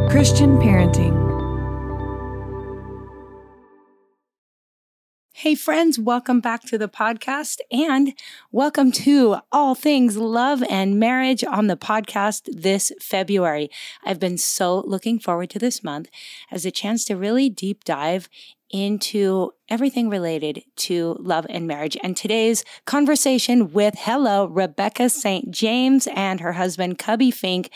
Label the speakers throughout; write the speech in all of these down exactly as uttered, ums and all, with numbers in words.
Speaker 1: Christian Parenting. Hey friends, welcome back to the podcast and welcome to All Things Love and Marriage on the podcast this February. I've been so looking forward to this month as a chance to really deep dive into everything related to love and marriage. And today's conversation with, hello, Rebecca Saint James and her husband, Cubby Fink,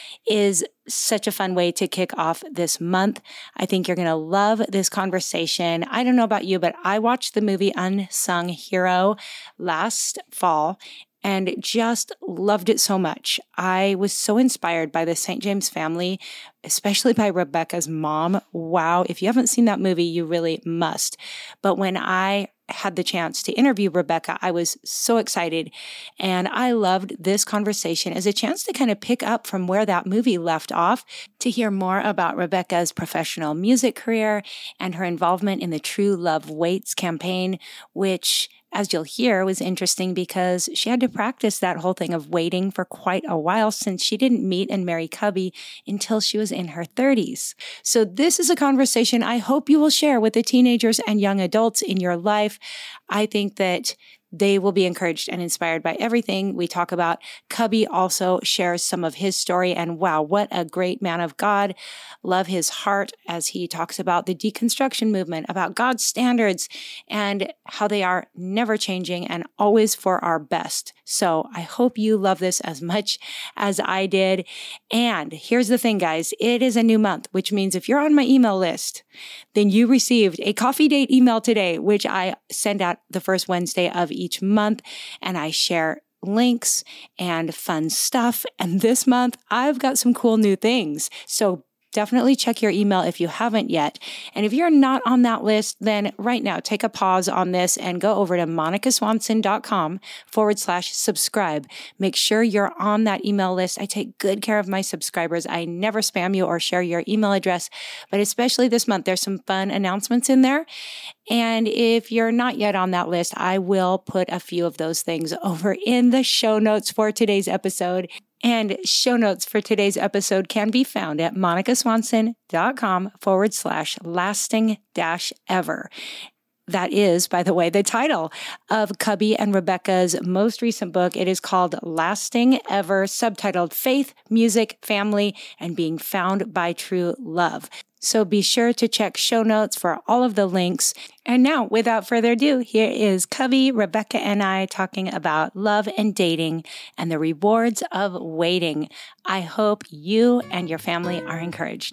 Speaker 1: is such a fun way to kick off this month. I think you're going to love this conversation. I don't know about you, but I watched the movie Unsung Hero last fall and just loved it so much. I was so inspired by the Saint James family, especially by Rebecca's mom. Wow, if you haven't seen that movie, you really must. But when I had the chance to interview Rebecca, I was so excited. And I loved this conversation as a chance to kind of pick up from where that movie left off, to hear more about Rebecca's professional music career and her involvement in the True Love Waits campaign, which, as you'll hear, was interesting because she had to practice that whole thing of waiting for quite a while since she didn't meet and marry Cubby until she was in her thirties. So this is a conversation I hope you will share with the teenagers and young adults in your life. I think that they will be encouraged and inspired by everything we talk about. Cubby also shares some of his story, and wow, what a great man of God. Love his heart as he talks about the deconstruction movement, about God's standards, and how they are never changing and always for our best. So I hope you love this as much as I did. And here's the thing, guys. It is a new month, which means if you're on my email list, then you received a coffee date email today, which I send out the first Wednesday of each month, and I share links and fun stuff. And this month, I've got some cool new things. So definitely check your email if you haven't yet. And if you're not on that list, then right now, take a pause on this and go over to monicaswanson.com forward slash subscribe. Make sure you're on that email list. I take good care of my subscribers. I never spam you or share your email address, but especially this month, there's some fun announcements in there. And if you're not yet on that list, I will put a few of those things over in the show notes for today's episode. And show notes for today's episode can be found at monicaswanson.com forward slash lasting dash ever. That is, by the way, the title of Cubby and Rebecca's most recent book. It is called Lasting Ever, subtitled Faith, Music, Family, and Being Found by True Love. So be sure to check show notes for all of the links. And now, without further ado, here is Cubby, Rebecca, and I talking about love and dating and the rewards of waiting. I hope you and your family are encouraged.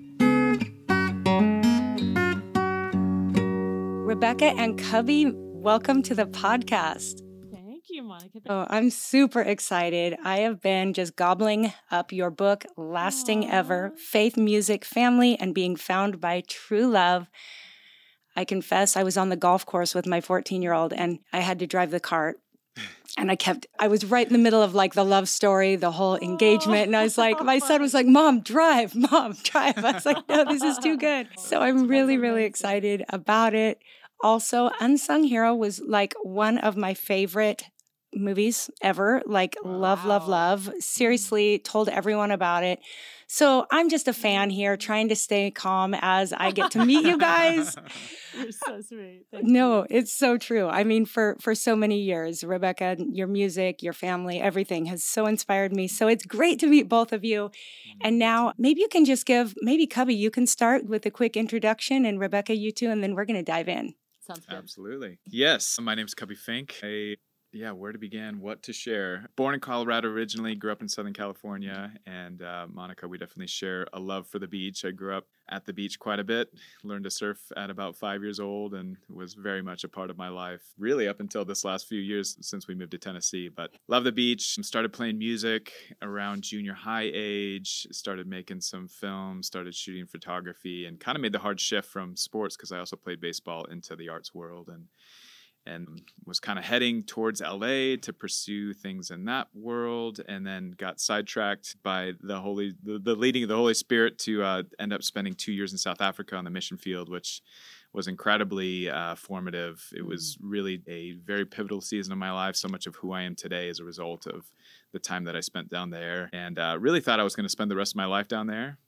Speaker 1: Rebecca and Cubby, welcome to the podcast.
Speaker 2: Thank you, Monica.
Speaker 1: Oh, I'm super excited. I have been just gobbling up your book, Lasting
Speaker 2: Aww.
Speaker 1: Ever, Faith, Music, Family, and Being Found by True Love. I confess I was on the golf course with my fourteen-year-old, and I had to drive the cart. And I kept, I was right in the middle of like the love story, the whole engagement. And I was like, my son was like, Mom, drive, Mom, drive. I was like, no, this is too good. So I'm really, really excited about it. Also, Unsung Hero was like one of my favorite movies ever. Like, wow. love, love, love. Seriously, told everyone about it. So I'm just a fan here, trying to stay calm as I get to meet you guys.
Speaker 2: You're so sweet. Thank
Speaker 1: no,
Speaker 2: you.
Speaker 1: It's so true. I mean, for, for so many years, Rebecca, your music, your family, everything has so inspired me. So it's great to meet both of you. And now maybe you can just give, maybe Cubby, you can start with a quick introduction, and Rebecca, you too, and then we're going to dive in.
Speaker 2: Sounds good.
Speaker 3: Absolutely. Yes. My name is Cubby Fink. I Yeah, where to begin, what to share. Born in Colorado originally, grew up in Southern California, and uh, Monica, we definitely share a love for the beach. I grew up at the beach quite a bit, learned to surf at about five years old, and was very much a part of my life, really up until this last few years since we moved to Tennessee. But love the beach, started playing music around junior high age, started making some films, started shooting photography, and kind of made the hard shift from sports, because I also played baseball, into the arts world. And and was kind of heading towards L A to pursue things in that world, and then got sidetracked by the Holy, the, the leading of the Holy Spirit to uh, end up spending two years in South Africa on the mission field, which was incredibly uh, formative. It was really a very pivotal season of my life. So much of who I am today is a result of the time that I spent down there, and uh, really thought I was going to spend the rest of my life down there.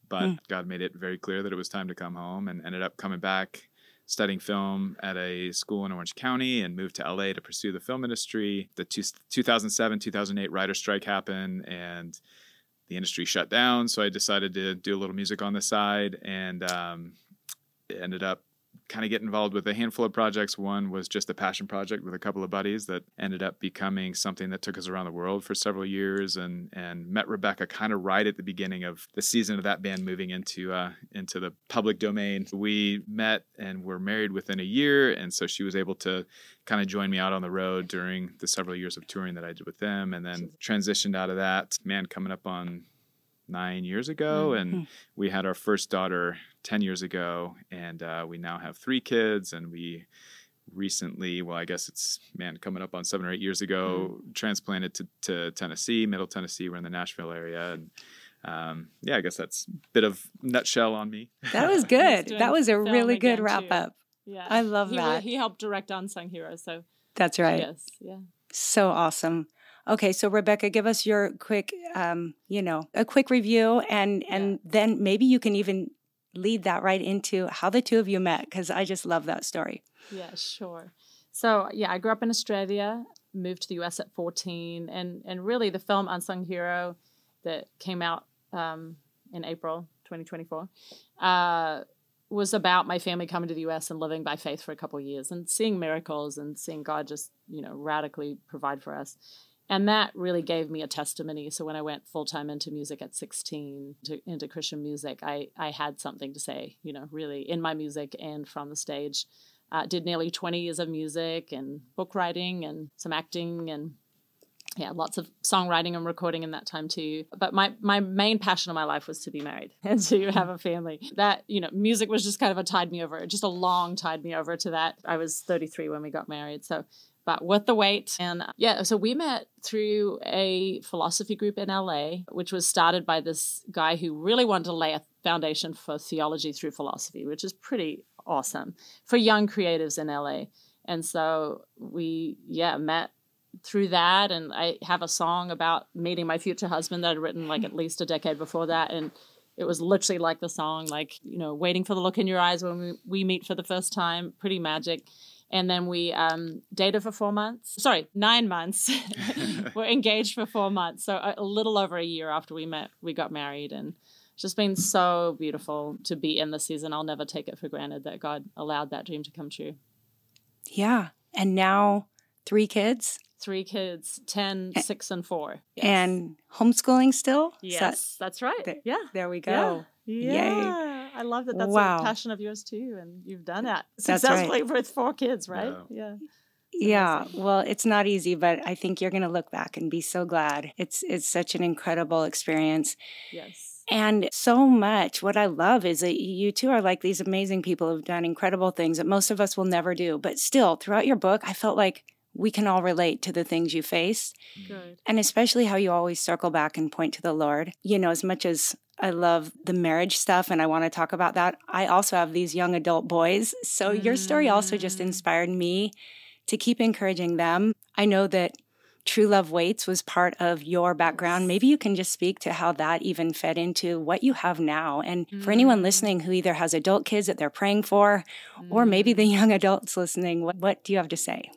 Speaker 3: but
Speaker 1: Mm.
Speaker 3: God made it very clear that it was time to come home, and ended up coming back, studying film at a school in Orange County, and moved to L A to pursue the film industry. The two, two thousand seven, two thousand eight writer strike happened, and the industry shut down. So I decided to do a little music on the side, and um, ended up kind of get involved with a handful of projects. One was just a passion project with a couple of buddies that ended up becoming something that took us around the world for several years, and and met Rebecca kind of right at the beginning of the season of that band moving into uh, into the public domain. We met and were married within a year, and so she was able to kind of join me out on the road during the several years of touring that I did with them, and then transitioned out of that, man, coming up on nine years ago,
Speaker 1: Mm-hmm.
Speaker 3: and we had our first daughter ten years ago, and uh, we now have three kids, and we recently, well, I guess it's, man, coming up on seven or eight years ago, mm. transplanted to, to Tennessee, Middle Tennessee. We're in the Nashville area, and um, yeah, I guess that's a bit of nutshell on me.
Speaker 1: That was good.
Speaker 2: doing
Speaker 1: That was a
Speaker 2: film
Speaker 1: really good
Speaker 2: again,
Speaker 1: wrap
Speaker 2: too.
Speaker 1: up.
Speaker 2: Yeah.
Speaker 1: I love
Speaker 2: he,
Speaker 1: that.
Speaker 2: He helped direct Unsung Hero, so
Speaker 1: That's right.
Speaker 2: yes, yeah.
Speaker 1: So awesome. Okay, so Rebecca, give us your quick, um, you know, a quick review, and and
Speaker 2: Yeah.
Speaker 1: then maybe you can even lead that right into how the two of you met, because I just love that story.
Speaker 2: Yeah, sure. So, yeah, I grew up in Australia, moved to the U S at fourteen, and and really the film Unsung Hero that came out um, in April twenty twenty-four uh, was about my family coming to the U S and living by faith for a couple of years and seeing miracles and seeing God just, you know, radically provide for us. And that really gave me a testimony. So when I went full-time into music at sixteen, to, into Christian music, I, I had something to say, you know, really in my music and from the stage. Uh, did nearly twenty years of music and book writing and some acting and, yeah, lots of songwriting and recording in that time too. But my, my main passion in my life was to be married and to have a family. That, you know, music was just kind of a tide me over, just a long tide me over to that. I was thirty-three when we got married. So but Worth the Wait. And yeah, so we met through a philosophy group in L A, which was started by this guy who really wanted to lay a foundation for theology through philosophy, which is pretty awesome for young creatives in L A. And so we, yeah, met through that. And I have a song about meeting my future husband that I'd written like at least a decade before that. And it was literally like the song, like, you know, waiting for the look in your eyes when we, we meet for the first time, pretty magic. And then we um, dated for four months. Sorry, nine months. We're engaged for four months. So a, a little over a year after we met, we got married. And it's just been so beautiful to be in the season. I'll never take it for granted that God allowed that dream to come true.
Speaker 1: Yeah. And now three kids.
Speaker 2: Three kids, ten, six, and four. Yes.
Speaker 1: And homeschooling still?
Speaker 2: Yes,
Speaker 1: So-
Speaker 2: that's right.
Speaker 1: There-
Speaker 2: yeah.
Speaker 1: There we go.
Speaker 2: Yeah.
Speaker 1: Yay.
Speaker 2: I love that. That's
Speaker 1: Wow.
Speaker 2: a passion of yours too. And you've done that
Speaker 1: That's
Speaker 2: successfully with four kids, right?
Speaker 3: Yeah.
Speaker 2: Yeah.
Speaker 1: Yeah,
Speaker 2: amazing.
Speaker 1: well, it's not easy, but I think you're going to look back and be so glad. It's it's such an incredible experience.
Speaker 2: Yes.
Speaker 1: And so much. What I love is that you two are like these amazing people who've done incredible things that most of us will never do. But still, throughout your book, I felt like we can all relate to the things you face,
Speaker 2: Good.
Speaker 1: and especially how you always circle back and point to the Lord. You know, as much as I love the marriage stuff and I want to talk about that, I also have these young adult boys. So your story also just
Speaker 2: Mm.
Speaker 1: inspired me to keep encouraging them. I know that True Love Waits was part of your background. Maybe you can just speak to how that even fed into what you have now. And for anyone
Speaker 2: Mm.
Speaker 1: listening who either has adult kids that they're praying for, or maybe
Speaker 2: Mm.
Speaker 1: the young adults listening, what, what do you have to say?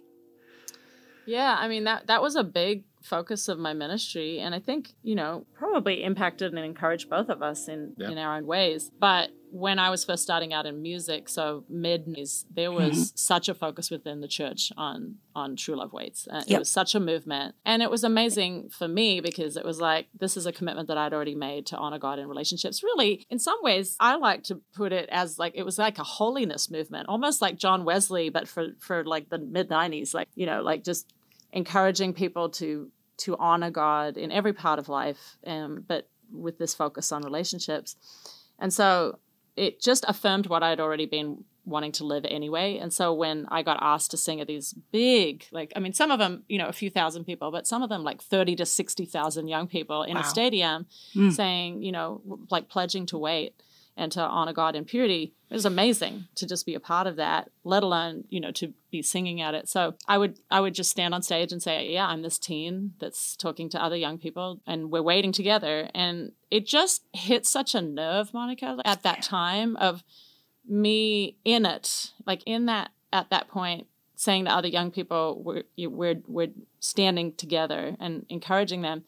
Speaker 2: Yeah, I mean, that that was a big focus of my ministry. And I think, you know, probably impacted and encouraged both of us in,
Speaker 3: Yeah.
Speaker 2: in our own ways. But when I was first starting out in music, so mid-nineties, there was
Speaker 1: Mhm.
Speaker 2: such a focus within the church on on True Love Waits. Uh, It
Speaker 1: Yep.
Speaker 2: was such a movement. And it was amazing for me because it was like, this is a commitment that I'd already made to honor God in relationships. Really, in some ways, I like to put it as like, it was like a holiness movement, almost like John Wesley, but for, for like the mid-nineties, like, you know, like just encouraging people to to honor God in every part of life, um, but with this focus on relationships. And so it just affirmed what I'd already been wanting to live anyway. And so when I got asked to sing at these big, like, I mean, some of them, you know, a few thousand people, but some of them like thirty to sixty thousand young people in
Speaker 1: Wow.
Speaker 2: a stadium
Speaker 1: Mm.
Speaker 2: saying, you know, like pledging to wait. and to honor God in purity. It was amazing to just be a part of that, let alone, you know, to be singing at it. So I would I would just stand on stage and say, yeah, I'm this teen that's talking to other young people and we're waiting together. And it just hit such a nerve, Monica, at that time of me in it, like in that, at that point, saying to other young people, we're, we're, we're standing together and encouraging them.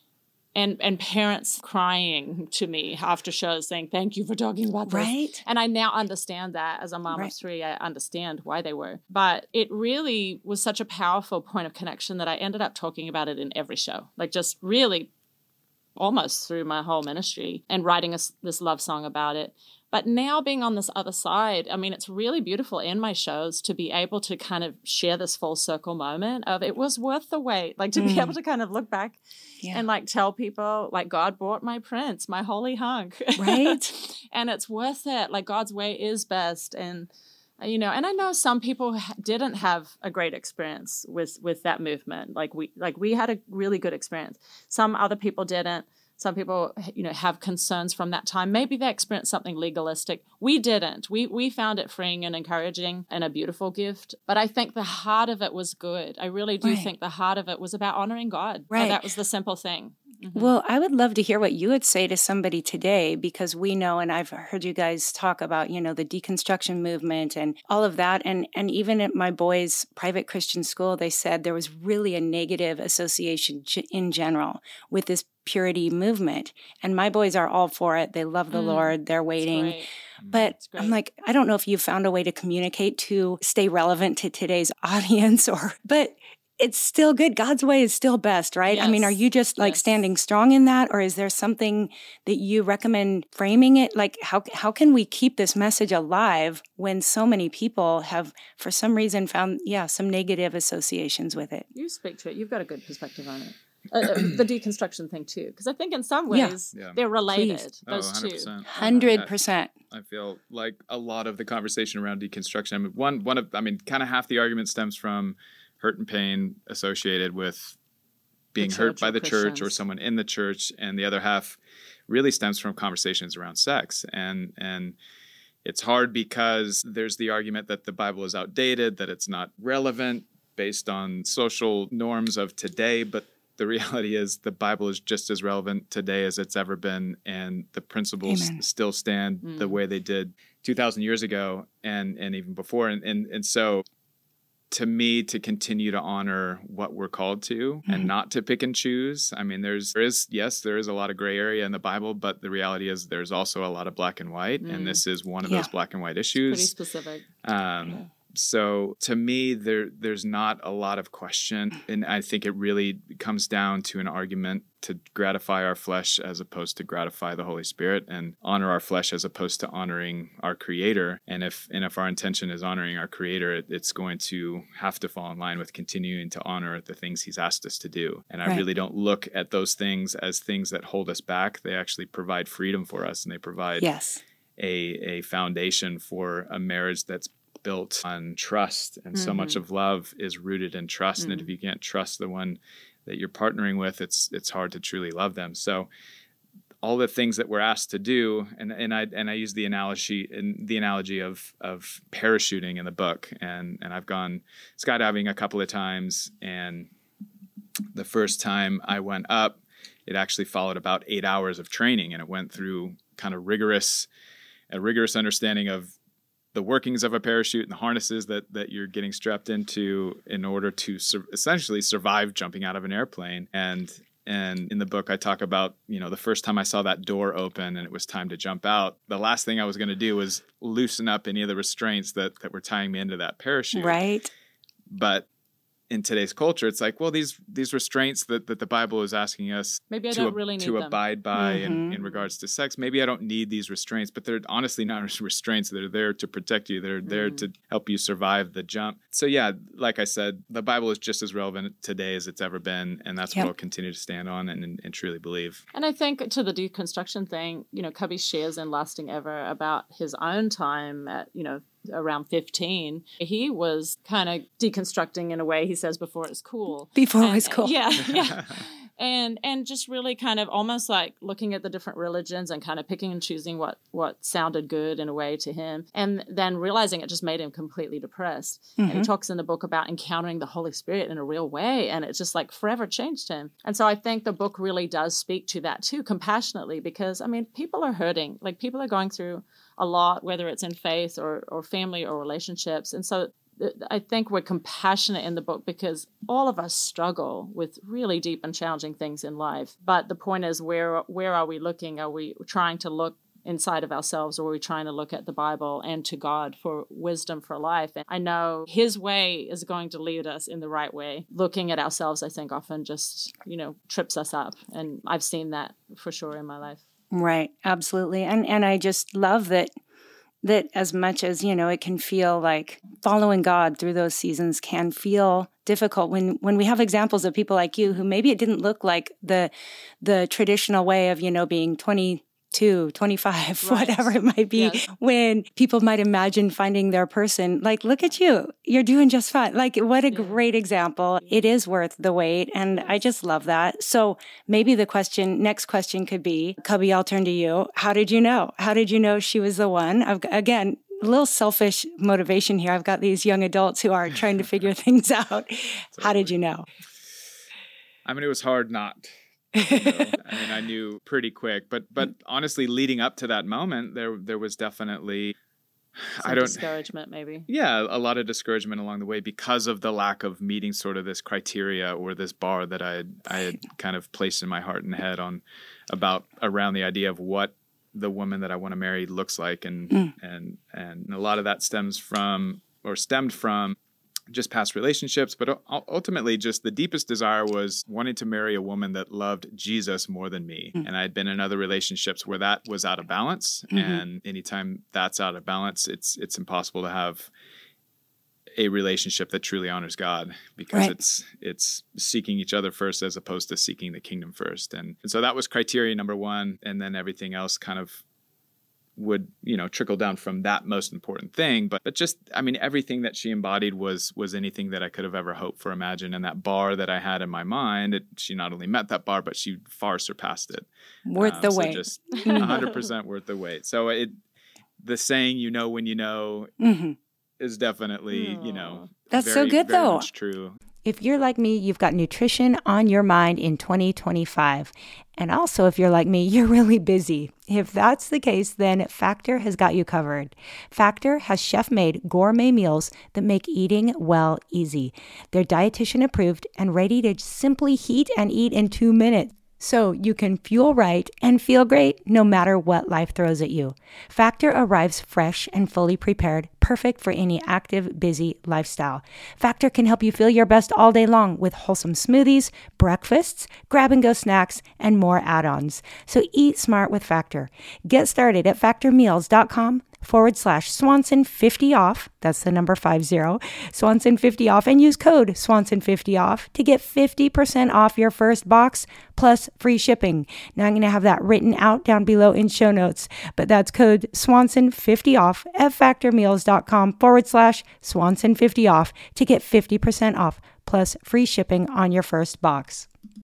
Speaker 2: And and parents crying to me after shows saying, thank you for talking about this.
Speaker 1: Right.
Speaker 2: And I now understand that as a mom
Speaker 1: Right.
Speaker 2: of three, I understand why they were. But it really was such a powerful point of connection that I ended up talking about it in every show, like just really almost through my whole ministry and writing a, this love song about it. But now being on this other side, I mean, it's really beautiful in my shows to be able to kind of share this full circle moment of it was worth the wait, like to
Speaker 1: Mm.
Speaker 2: be able to kind of look back
Speaker 1: Yeah.
Speaker 2: and like tell people like God bought my prince, my holy hunk.
Speaker 1: Right.
Speaker 2: And it's worth it. Like God's way is best. And, you know, and I know some people ha- didn't have a great experience with, with that movement. Like we, like we had a really good experience. Some other people didn't. Some people, you know, have concerns from that time. Maybe they experienced something legalistic. We didn't. We we found it freeing and encouraging and a beautiful gift. But I think the heart of it was good. I really do
Speaker 1: Right.
Speaker 2: think the heart of it was about honoring God.
Speaker 1: Right.
Speaker 2: And that was the simple thing. Mhm.
Speaker 1: Well, I would love to hear what you would say to somebody today, because we know, and I've heard you guys talk about, you know, the deconstruction movement and all of that. And, and even at my boys' private Christian school, they said there was really a negative association g- in general with this purity movement. And my boys are all for it. They love the
Speaker 2: Mm.
Speaker 1: Lord. They're
Speaker 2: It's
Speaker 1: waiting.
Speaker 2: great.
Speaker 1: But
Speaker 2: It's great.
Speaker 1: I'm like, I don't know if you found a way to communicate to stay relevant to today's audience, or, but it's still good. God's way is still best, right? I mean, are
Speaker 2: Yes.
Speaker 1: you just like
Speaker 2: Yes.
Speaker 1: standing strong in that, or is there something that you recommend framing it? Like, how how can we keep this message alive when so many people have, for some reason, found, yeah, some negative associations with it?
Speaker 2: You speak to it. You've got a good perspective on it. Uh, uh, the deconstruction thing too, because I think in some
Speaker 1: Yeah.
Speaker 2: ways
Speaker 3: Yeah.
Speaker 2: they're related.
Speaker 1: Please.
Speaker 3: Oh,
Speaker 2: Those
Speaker 3: one hundred percent.
Speaker 2: two.
Speaker 1: Hundred percent.
Speaker 3: I feel like a lot of the conversation around deconstruction, I mean, one, one of, I mean, kind of half the argument stems from hurt and pain associated with being hurt
Speaker 2: church
Speaker 3: by
Speaker 2: or
Speaker 3: the church or
Speaker 2: Christians.
Speaker 3: someone in the church, and the other half really stems from conversations around sex. And and it's hard because there's the argument that the Bible is outdated, that it's not relevant based on social norms of today, but the reality is the Bible is just as relevant today as it's ever been, and the principles
Speaker 1: Amen.
Speaker 3: still stand
Speaker 2: Mm.
Speaker 3: the way they did two thousand years ago and and even before. And and and so to me, to continue to honor what we're called to
Speaker 1: Mhm.
Speaker 3: and not to pick and choose. I mean, there's there is yes, there is a lot of gray area in the Bible, but the reality is there's also a lot of black and white,
Speaker 2: Mm.
Speaker 3: and this is one of
Speaker 1: Yeah.
Speaker 3: those black and white
Speaker 2: Pretty
Speaker 3: issues.
Speaker 2: specific.
Speaker 3: Um,
Speaker 2: Yeah.
Speaker 3: So to me, there there's not a lot of question, and I think it really comes down to an argument to gratify our flesh as opposed to gratify the Holy Spirit, and honor our flesh as opposed to honoring our Creator. And if and if our intention is honoring our Creator, it, it's going to have to fall in line with continuing to honor the things He's asked us to do. And I
Speaker 1: Right.
Speaker 3: really don't look at those things as things that hold us back. They actually provide freedom for us, and they provide
Speaker 1: Yes.
Speaker 3: a a foundation for a marriage that's built on trust, and so much
Speaker 2: Mhm.
Speaker 3: of love is rooted in trust. And
Speaker 2: Mhm.
Speaker 3: if you can't trust the one that you're partnering with, it's it's hard to truly love them. So all the things that we're asked to do, and and I and I use the analogy in the analogy of of parachuting in the book, and and I've gone skydiving a couple of times, and the first time I went up, it actually followed about eight hours of training, and it went through kind of rigorous a rigorous understanding of the workings of a parachute and the harnesses that that you're getting strapped into in order to sur- essentially survive jumping out of an airplane. And and in the book, I talk about, you know, the first time I saw that door open and it was time to jump out, the last thing I was going to do was loosen up any of the restraints that that were tying me into that parachute.
Speaker 1: Right.
Speaker 3: But in today's culture, it's like, well, these these restraints that, that the Bible is asking us
Speaker 2: Maybe I
Speaker 3: to,
Speaker 2: don't
Speaker 3: ab-
Speaker 2: really need
Speaker 3: to
Speaker 2: them.
Speaker 3: abide by in,
Speaker 1: Mhm.
Speaker 3: in regards to sex. Maybe I don't need these restraints, but they're honestly not restraints. They're there to protect you. They're there
Speaker 2: Mm.
Speaker 3: to help you survive the jump. So yeah, like I said, the Bible is just as relevant today as it's ever been, and that's
Speaker 1: Yep.
Speaker 3: what I'll continue to stand on and, and, and truly believe.
Speaker 2: And I think to the deconstruction thing, you know, Cubby shares in Lasting Ever about his own time at, you know, around fifteen. He was kind of deconstructing in a way, he says, before it's cool.
Speaker 1: Before it
Speaker 2: And-
Speaker 1: was cool.
Speaker 2: Yeah, yeah. and and just really kind of almost like looking at the different religions and kind of picking and choosing what what sounded good in a way to him, and then realizing it just made him completely depressed. Mm-hmm. And he talks in the book about encountering the Holy Spirit in a real way, and it just like forever changed him. And so I think the book really does speak to that too, compassionately, because I mean, people are hurting, like people are going through a lot, whether it's in faith or or family or relationships. And so I think we're compassionate in the book because all of us struggle with really deep and challenging things in life. But the point is, where where are we looking? Are we trying to look inside of ourselves, or are we trying to look at the Bible and to God for wisdom for life? And I know his way is going to lead us in the right way. Looking at ourselves, I think, often just, you know, trips us up. And I've seen that for sure in my life.
Speaker 1: Right. Absolutely. And and I just love that that as much as, you know, it can feel like following God through those seasons can feel difficult when, when we have examples of people like you who maybe it didn't look like the the traditional way of, you know, being twenty-two, twenty-five, right. whatever it might be, yes. when people might imagine finding their person. Like, look at you. You're doing just fine. Like, what a yeah. great example. It is worth the wait. And yes. I just love that. So maybe the question, next question could be, Cubby, I'll turn to you. How did you know? How did you know she was the one? I've, again, a little selfish motivation here. I've got these young adults who are trying to figure things out. Totally. How did you know?
Speaker 3: I mean, it was hard not. You know, I mean, I knew pretty quick, but but honestly, leading up to that moment, there there was definitely
Speaker 2: Some
Speaker 3: I don't
Speaker 2: discouragement, maybe.
Speaker 3: Yeah, a lot of discouragement along the way because of the lack of meeting sort of this criteria or this bar that I had I had kind of placed in my heart and head on about around the idea of what the woman that I want to marry looks like, and mm. and and a lot of that stems from or stemmed from just past relationships, but ultimately just the deepest desire was wanting to marry a woman that loved Jesus more than me. Mm-hmm. And I had been in other relationships where that was out of balance. Mm-hmm. And anytime that's out of balance, it's it's impossible to have a relationship that truly honors God, because right. it's it's seeking each other first as opposed to seeking the kingdom first. And, and so that was criteria number one. And then everything else kind of would, you know, trickle down from that most important thing. But, but just, I mean, everything that she embodied was was anything that I could have ever hoped for, imagined. And that bar that I had in my mind, it, she not only met that bar, but she far surpassed it.
Speaker 1: Worth um, the
Speaker 3: so
Speaker 1: wait.
Speaker 3: Just one hundred percent worth the wait. So it, the saying, you know when you know, mm-hmm. is definitely, Aww. you know,
Speaker 1: that's
Speaker 3: very,
Speaker 1: so good
Speaker 3: very
Speaker 1: though.
Speaker 3: Much true.
Speaker 1: If you're like me, you've got nutrition on your mind in twenty twenty-five. And also, if you're like me, you're really busy. If that's the case, then Factor has got you covered. Factor has chef-made gourmet meals that make eating well easy. They're dietitian approved and ready to simply heat and eat in two minutes. So you can fuel right and feel great no matter what life throws at you. Factor arrives fresh and fully prepared, perfect for any active, busy lifestyle. Factor can help you feel your best all day long with wholesome smoothies, breakfasts, grab-and-go snacks, and more add-ons. So eat smart with Factor. Get started at factormeals.com forward slash Swanson fifty off. That's the number five zero, Swanson fifty off, and use code Swanson fifty off to get fifty percent off your first box plus free shipping. Now I'm going to have that written out down below in show notes, but that's code Swanson fifty off at factormeals.com forward slash Swanson fifty off to get fifty percent off plus free shipping on your first box.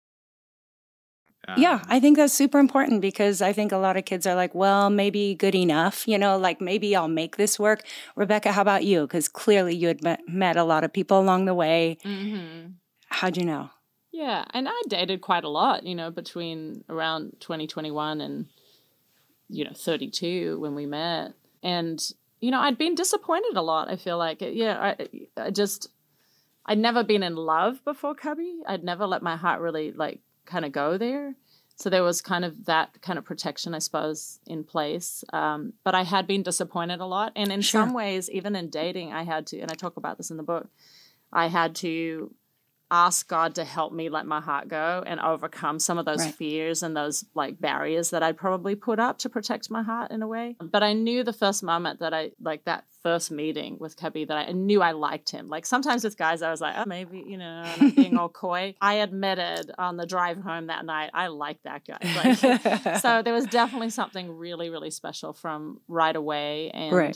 Speaker 1: Um, yeah, I think that's super important because I think a lot of kids are like, well, maybe good enough, you know, like maybe I'll make this work. Rebecca, how about you? Because clearly you had met, met a lot of people along the way. Mm-hmm. How'd you know?
Speaker 2: Yeah, and I dated quite a lot, you know, between around twenty twenty-one and, you know, thirty-two when we met. And, you know, I'd been disappointed a lot, I feel like. Yeah, I, I just, I'd never been in love before Cubby. I'd never let my heart really, like, kind of go there. So there was kind of that kind of protection, I suppose, in place. Um, but I had been disappointed a lot. And in sure. some ways, even in dating, I had to, and I talk about this in the book, I had to ask God to help me let my heart go and overcome some of those right. fears and those like barriers that I'd probably put up to protect my heart in a way. But I knew the first moment that I, like that first meeting with Cubby, that I knew I liked him. Like sometimes with guys, I was like, oh, maybe, you know, I'm being all coy. I admitted on the drive home that night, I liked that guy. Like, so there was definitely something really, really special from right away. And,
Speaker 1: right.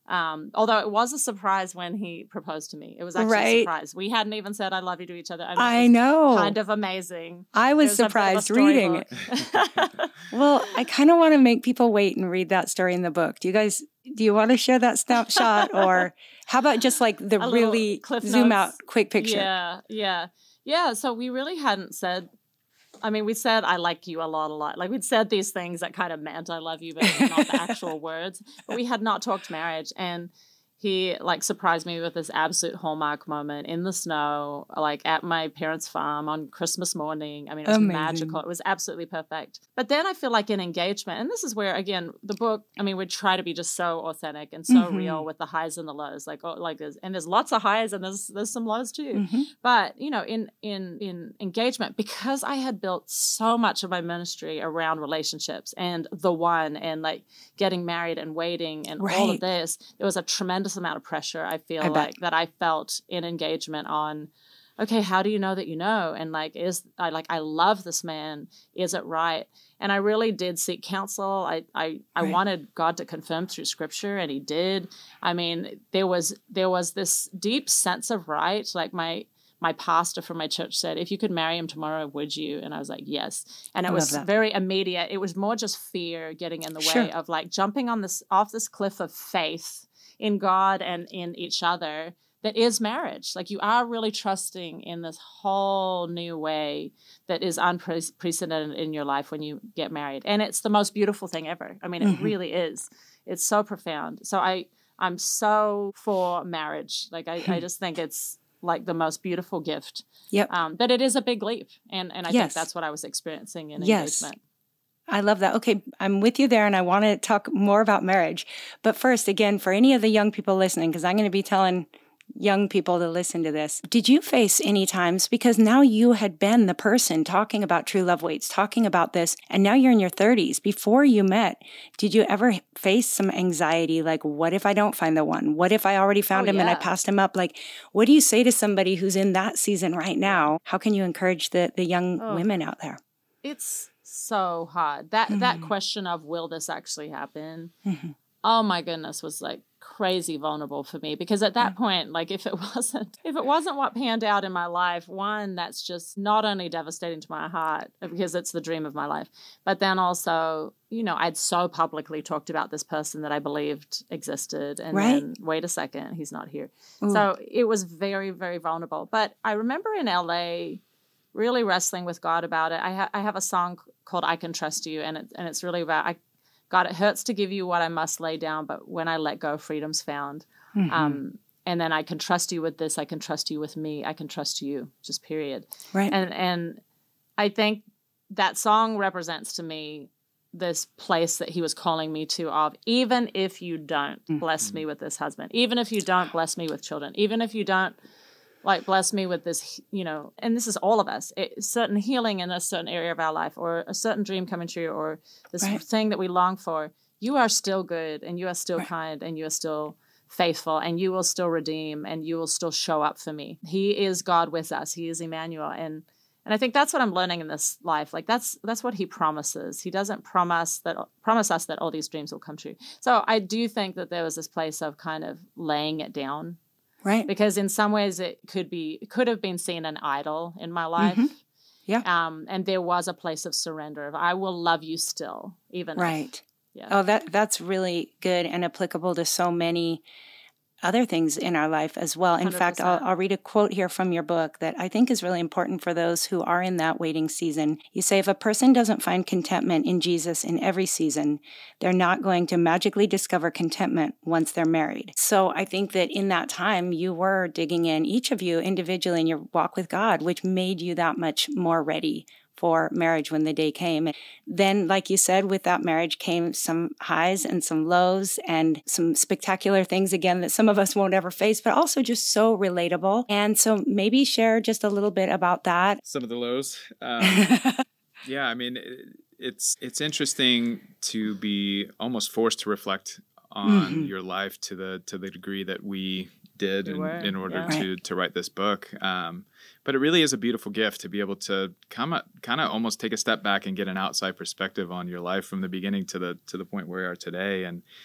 Speaker 2: Um, although it was a surprise when he proposed to me. It was actually
Speaker 1: Right.
Speaker 2: a surprise. We hadn't even said I love you to each other. And it
Speaker 1: I
Speaker 2: was
Speaker 1: know.
Speaker 2: Kind of amazing.
Speaker 1: I was
Speaker 2: It a bit of a
Speaker 1: surprised reading it.
Speaker 2: storybook.
Speaker 1: Well, I kind of want to make people wait and read that story in the book. Do you guys, do you want to share that snapshot, or how about just like the
Speaker 2: A little
Speaker 1: really
Speaker 2: cliff
Speaker 1: zoom
Speaker 2: notes.
Speaker 1: out quick picture?
Speaker 2: Yeah, yeah. Yeah, so we really hadn't said, I mean, we said, I like you a lot, a lot. Like we'd said these things that kind of meant I love you, but not the actual words. But we had not talked marriage. And he like surprised me with this absolute hallmark moment in the snow, like at my parents' farm on Christmas morning. I mean, it was
Speaker 1: Amazing.
Speaker 2: magical. It was absolutely perfect. But then I feel like in engagement, and this is where, again, the book, I mean, we try to be just so authentic and so
Speaker 1: Mhm.
Speaker 2: real with the highs and the lows. Like, oh, like there's, and there's lots of highs and there's there's some lows too.
Speaker 1: Mhm.
Speaker 2: But, you know, in in in engagement, because I had built so much of my ministry around relationships and the one and like getting married and waiting and all
Speaker 1: Right.
Speaker 2: of this, there was a tremendous amount of pressure, I feel
Speaker 1: I bet.
Speaker 2: like, that I felt in engagement on, okay, how do you know that you know? And like, is I like, I love this man. Is it right? And I really did seek counsel. I, I, I
Speaker 1: Right.
Speaker 2: wanted God to confirm through scripture, and he did. I mean, there was, there was this deep sense of right. Like my, my pastor from my church said, if you could marry him tomorrow, would you? And I was like, yes. And it
Speaker 1: I
Speaker 2: was
Speaker 1: love that.
Speaker 2: very immediate. It was more just fear getting in the way
Speaker 1: Sure.
Speaker 2: of like jumping on this, off this cliff of faith in God and in each other that is marriage. Like you are really trusting in this whole new way that is unprecedented in your life when you get married. And it's the most beautiful thing ever. I mean, it
Speaker 1: Mhm.
Speaker 2: really is. It's so profound. So I, I'm so for marriage. Like I, I just think it's like the most beautiful gift.
Speaker 1: Yep.
Speaker 2: Um, but it is a big leap. And, and I
Speaker 1: Yes.
Speaker 2: think that's what I was experiencing in
Speaker 1: Yes.
Speaker 2: engagement.
Speaker 1: I love that. Okay, I'm with you there, and I want to talk more about marriage. But first, again, for any of the young people listening, because I'm going to be telling young people to listen to this, did you face any times, because now you had been the person talking about True Love Waits, talking about this, and now you're in your thirties. Before you met, did you ever face some anxiety, like, what if I don't find the one? What if I already found
Speaker 2: Oh,
Speaker 1: him and I
Speaker 2: yeah.
Speaker 1: passed him up? Like, what do you say to somebody who's in that season right now? How can you encourage the, the young
Speaker 2: Oh.
Speaker 1: women out there?
Speaker 2: It's so hard. That that
Speaker 1: Mhm.
Speaker 2: question of will this actually happen?
Speaker 1: Mhm.
Speaker 2: Oh my goodness, was like crazy vulnerable for me, because at that point, like if it wasn't if it wasn't what panned out in my life, one, that's just not only devastating to my heart because it's the dream of my life, but then also, you know, I'd so publicly talked about this person that I believed existed, and
Speaker 1: Right.
Speaker 2: then wait a second, he's not here.
Speaker 1: Ooh.
Speaker 2: So it was very, very vulnerable. But I remember in L A really wrestling with God about it. I, ha- I have a song called I Can Trust You, and, it, and it's really about, I, God, it hurts to give you what I must lay down, but when I let go, freedom's found.
Speaker 1: Mhm.
Speaker 2: Um, and then I can trust you with this. I can trust you with me. I can trust you, just period.
Speaker 1: Right.
Speaker 2: And and I think that song represents to me this place that he was calling me to of, even if you don't bless me with this husband, even if you don't bless me with children, even if you don't like bless me with this, you know, and this is all of us, a certain healing in a certain area of our life, or a certain dream coming true, or this
Speaker 1: Right.
Speaker 2: thing that we long for, you are still good, and you are still
Speaker 1: Right.
Speaker 2: kind, and you are still faithful, and you will still redeem, and you will still show up for me. He is God with us. He is Emmanuel. And and I think that's what I'm learning in this life. Like that's that's what he promises. He doesn't promise that promise us that all these dreams will come true. So I do think that there was this place of kind of laying it down,
Speaker 1: Right.
Speaker 2: because in some ways it could be it could have been seen an idol in my life.
Speaker 1: Mhm. Yeah.
Speaker 2: Um, and there was a place of surrender of I will love you still, even if-
Speaker 1: Right.
Speaker 2: yeah.
Speaker 1: Oh, that that's really good and applicable to so many other things in our life as well. In fact, I'll,
Speaker 2: one hundred percent.
Speaker 1: I'll read a quote here from your book that I think is really important for those who are in that waiting season. You say, if a person doesn't find contentment in Jesus in every season, they're not going to magically discover contentment once they're married. So I think that in that time, you were digging in, each of you individually in your walk with God, which made you that much more ready for marriage when the day came. Then, like you said, with that marriage came some highs and some lows and some spectacular things, again, that some of us won't ever face, but also just so relatable. And so maybe share just a little bit about that.
Speaker 3: Some of the lows. Um, yeah, I mean, it, it's it's interesting to be almost forced to reflect on
Speaker 1: Mhm.
Speaker 3: your life to the to the degree that we did
Speaker 2: We
Speaker 3: in,
Speaker 2: were,
Speaker 3: in order
Speaker 2: yeah.
Speaker 3: to to write this book. Um, but it really is a beautiful gift to be able to come kind of almost take a step back and get an outside perspective on your life from the beginning to the to the point where we are today. And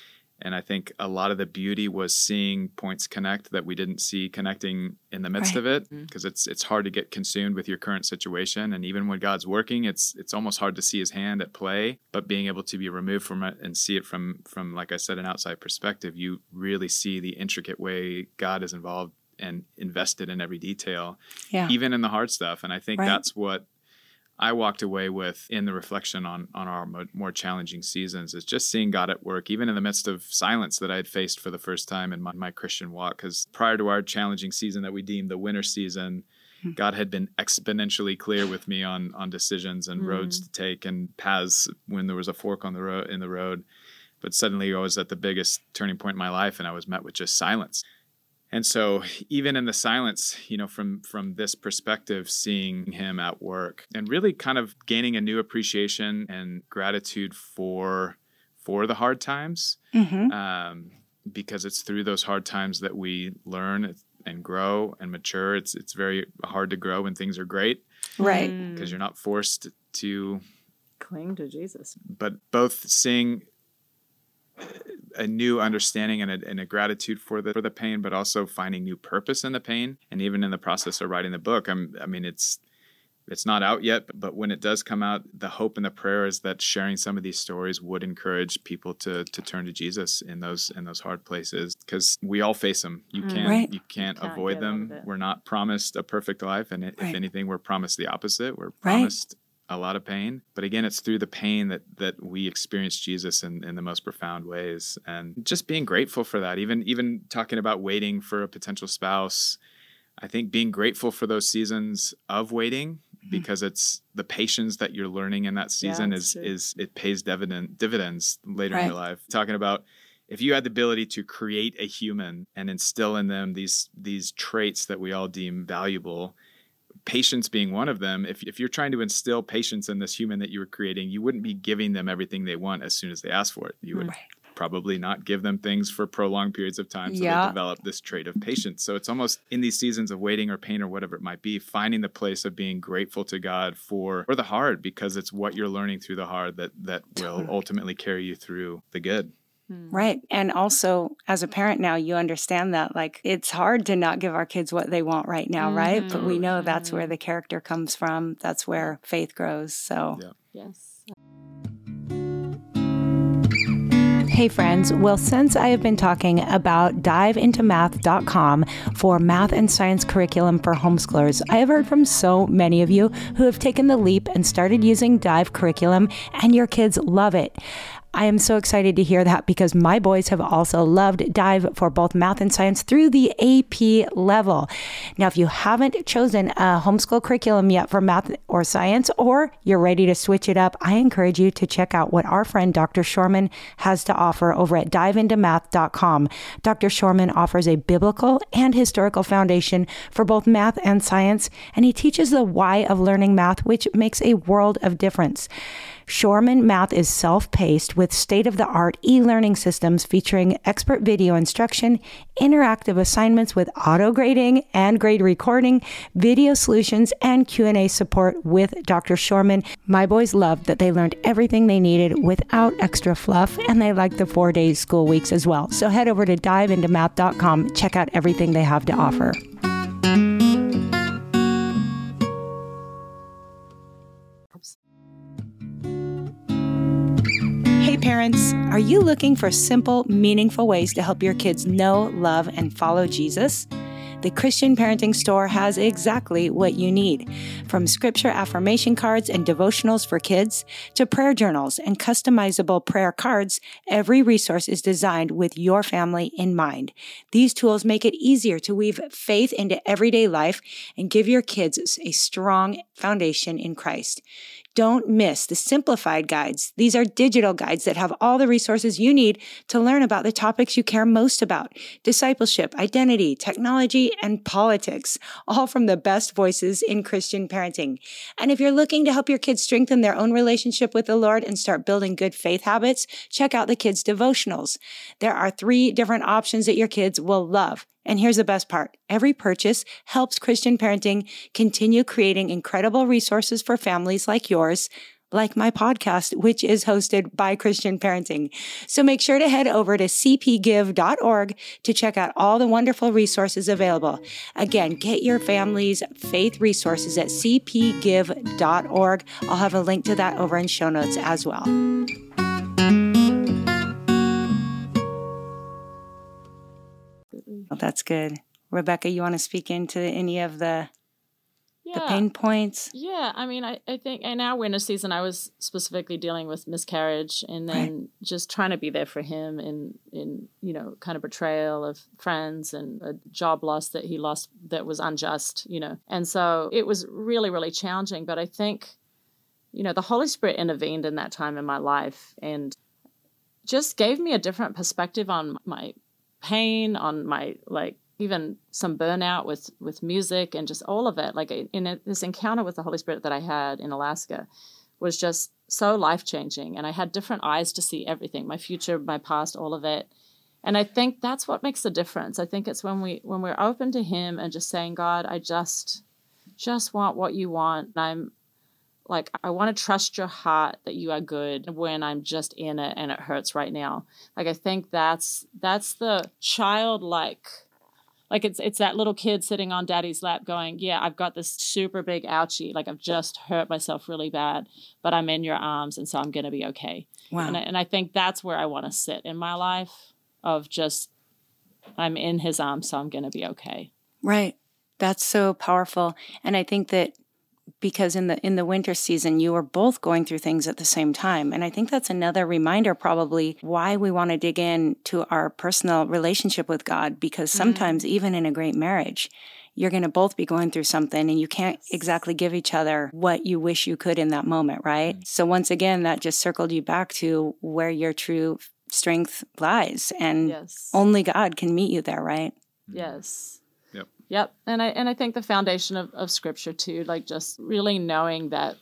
Speaker 3: And I think a lot of the beauty was seeing points connect that we didn't see connecting in the midst right. of it, because it's it's hard to get consumed with your current situation. And even when God's working, it's it's almost hard to see his hand at play. But being able to be removed from it and see it from, from like I said, an outside perspective, you really see the intricate way God is involved and invested in every detail, yeah. even in the hard stuff. And I think right. that's what I walked away with in the reflection on on our mo- more challenging seasons, is just seeing God at work, even in the midst of silence that I had faced for the first time in my, my Christian walk. Because prior to our challenging season that we deemed the winter season, mm. God had been exponentially clear with me on on decisions and mm. roads to take and paths when there was a fork on the road in the road. But suddenly I was at the biggest turning point in my life, and I was met with just silence. And so even in the silence, you know, from from this perspective, seeing him at work and really kind of gaining a new appreciation and gratitude for for the hard times, mm-hmm. um, because it's through those hard times that we learn and grow and mature. It's it's very hard to grow when things are great.
Speaker 1: Right.
Speaker 3: Because you're not forced to
Speaker 2: cling to Jesus.
Speaker 3: But both seeing a new understanding and a, and a gratitude for the for the pain, but also finding new purpose in the pain. And even in the process of writing the book, I'm, I mean, it's it's not out yet, but when it does come out, the hope and the prayer is that sharing some of these stories would encourage people to to turn to Jesus in those in those hard places, because we all face them. You can't
Speaker 1: right.
Speaker 3: you can't,
Speaker 2: can't
Speaker 3: avoid them. We're not promised a perfect life, and if
Speaker 1: right.
Speaker 3: anything, we're promised the opposite. We're promised. Right. a lot of pain. But again, it's through the pain that that we experience Jesus in, in the most profound ways. And just being grateful for that. Even even talking about waiting for a potential spouse, I think being grateful for those seasons of waiting, because it's the patience that you're learning in that season yeah, is true. is it pays dividend, dividends later right. in your life. Talking about if you had the ability to create a human and instill in them these these traits that we all deem valuable, patience being one of them, if if you're trying to instill patience in this human that you were creating, you wouldn't be giving them everything they want as soon as they ask for it. You would right. probably not give them things for prolonged periods of time so yeah. they develop this trait of patience. So it's almost in these seasons of waiting or pain or whatever it might be, finding the place of being grateful to God for, for the hard, because it's what you're learning through the hard that, that will totally. ultimately carry you through the good.
Speaker 1: Right. And also, as a parent now, you understand that, like, it's hard to not give our kids what they want right now, mm-hmm. right? But we know that's where the character comes from. That's where faith grows. So,
Speaker 2: yeah. yes.
Speaker 1: Hey friends, well, since I have been talking about dive into math dot com for math and science curriculum for homeschoolers, I have heard from so many of you who have taken the leap and started using Dive curriculum, and your kids love it. I am so excited to hear that, because my boys have also loved Dive for both math and science through the A P level. Now, if you haven't chosen a homeschool curriculum yet for math or science, or you're ready to switch it up, I encourage you to check out what our friend Doctor Shorman has to offer over at dive into math dot com. Doctor Shorman offers a biblical and historical foundation for both math and science, and he teaches the why of learning math, which makes a world of difference. Shorman Math is self-paced with state-of-the-art e-learning systems featuring expert video instruction, interactive assignments with auto-grading and grade recording, video solutions, and Q and A support with Doctor Shorman. My boys loved that they learned everything they needed without extra fluff, and they liked the four-day school weeks as well. So head over to dive into math dot com, check out everything they have to offer. Hey parents, are you looking for simple, meaningful ways to help your kids know, love, and follow Jesus? The Christian Parenting Store has exactly what you need. From scripture affirmation cards and devotionals for kids to prayer journals and customizable prayer cards, every resource is designed with your family in mind. These tools make it easier to weave faith into everyday life and give your kids a strong foundation in Christ. Don't miss the simplified guides. These are digital guides that have all the resources you need to learn about the topics you care most about: discipleship, identity, technology, and politics, all from the best voices in Christian parenting. And if you're looking to help your kids strengthen their own relationship with the Lord and start building good faith habits, check out the kids' devotionals. There are three different options that your kids will love. And here's the best part. Every purchase helps Christian Parenting continue creating incredible resources for families like yours, like my podcast, which is hosted by Christian Parenting. So make sure to head over to c p give dot org to check out all the wonderful resources available. Again, get your family's faith resources at c p give dot org. I'll have a link to that over in show notes as well. Well, that's good. Rebecca, you want to speak into any of the
Speaker 2: Yeah.
Speaker 1: the pain points?
Speaker 2: Yeah, I mean, I, I think in our winter season, I was specifically dealing with miscarriage and then
Speaker 1: Right.
Speaker 2: just trying to be there for him in, in, you know, kind of betrayal of friends and a job loss that he lost that was unjust, you know. And so it was really, really challenging. But I think, you know, the Holy Spirit intervened in that time in my life and just gave me a different perspective on my pain, on my, like, even some burnout with, with music and just all of it. Like in a, this encounter with the Holy Spirit that I had in Alaska was just so life-changing. And I had different eyes to see everything, my future, my past, all of it. And I think that's what makes the difference. I think it's when, we, when we're open to him and just saying, God, I just, just want what you want. And I'm like, I want to trust your heart that you are good when I'm just in it and it hurts right now. Like, I think that's, that's the childlike. Like it's it's that little kid sitting on daddy's lap going, yeah, I've got this super big ouchie. Like I've just hurt myself really bad, but I'm in your arms and so I'm going to be okay.
Speaker 1: Wow.
Speaker 2: And I, and I think that's where I want to sit in my life of just, I'm in his arms, so I'm going to be okay.
Speaker 1: Right. That's so powerful. And I think that because in the in the winter season, you were both going through things at the same time. And I think that's another reminder probably why we want to dig in to our personal relationship with God, because sometimes mm-hmm. even in a great marriage, you're going to both be going through something and you can't exactly give each other what you wish you could in that moment, right? Mm-hmm. So once again, that just circled you back to where your true strength lies. And
Speaker 2: yes.
Speaker 1: only God can meet you there, right?
Speaker 2: Yes.
Speaker 3: Yep.
Speaker 2: Yep. And I and I think the foundation of, of scripture too, like just really knowing that